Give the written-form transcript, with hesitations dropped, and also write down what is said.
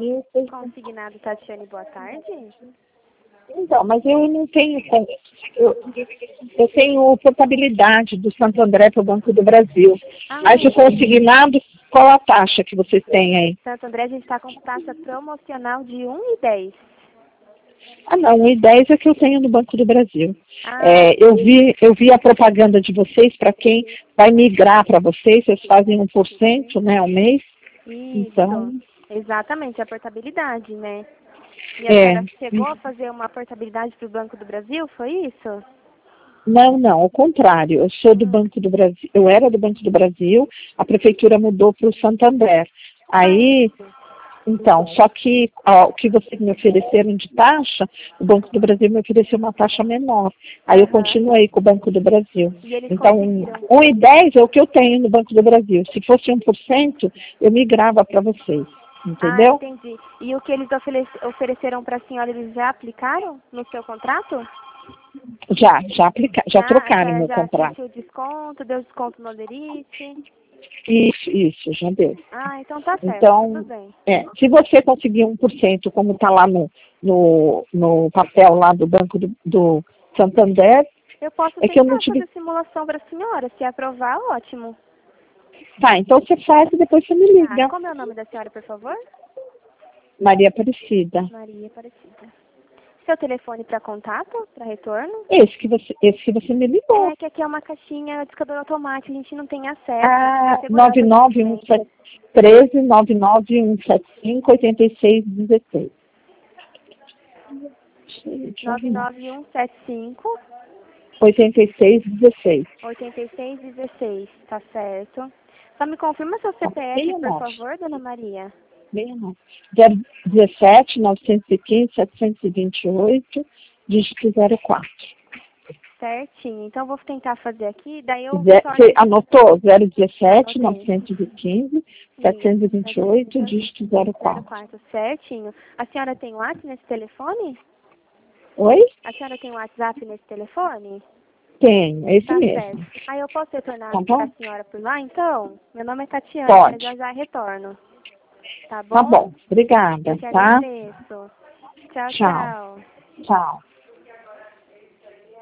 Consignado, Tatiane, boa tarde. Então, mas eu não tenho... Eu tenho portabilidade do Santo André para o Banco do Brasil. Aí de consignado, qual a taxa que vocês têm aí? Santo André, a gente está com taxa promocional de 1,10. Ah, não, 1,10 é que eu tenho no Banco do Brasil. Ah. Eu vi a propaganda de vocês para quem vai migrar para vocês fazem 1%, né, ao mês. Isso, então, exatamente, a portabilidade, né? E a senhora chegou a fazer uma portabilidade para o Banco do Brasil, foi isso? Não, ao contrário, eu sou do Banco do Brasil, eu era do Banco do Brasil, a prefeitura mudou para o Santander. Aí, então, só que o que vocês me ofereceram de taxa, o Banco do Brasil me ofereceu uma taxa menor. Aí eu continuei com o Banco do Brasil. Então, 1,10 é o que eu tenho no Banco do Brasil. Se fosse 1%, eu migrava para vocês. Entendeu? Ah, entendi. E o que eles ofereceram para a senhora, eles já aplicaram no seu contrato? Já trocaram meu contrato. Já assistiu desconto, deu desconto no Olerite? Isso, já deu. Ah, então tá certo, então, tudo bem. Se você conseguir 1%, como está lá no papel lá do Banco do Santander... Eu posso tentar fazer simulação para a senhora, se aprovar, ótimo. Tá, então você faz e depois você me liga. Como é o nome da senhora, por favor? Maria Aparecida. Maria Aparecida. Seu telefone para contato, para retorno? Esse que você me ligou. É que aqui é uma caixinha discador automático, a gente não tem acesso. 99175-8616. 99175 8616. 8616, tá certo. Só me confirma seu CPF, por favor, dona Maria. 017 915 728, dígito 04. Certinho. Então, vou tentar fazer aqui, daí eu... Você anotou? 017 915 728, dígito 04. Certinho. A senhora tem WhatsApp nesse telefone? Oi? A senhora tem WhatsApp nesse telefone? Tenho, é esse mesmo. Certo. Aí eu posso retornar com a senhora por lá, então? Meu nome é Tatiane, Pode. já retorno. Tá bom? Tá bom, obrigada, Eu que tá? agradeço. Tchau. Tchau.